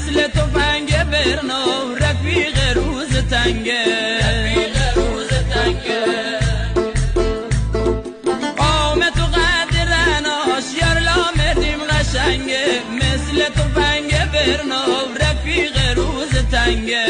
مثل تفنگ برنو رفیق روز تنگه قامت و قدرناش یارلا مردیم قشنگه مثل تفنگ برنو رفیق روز تنگه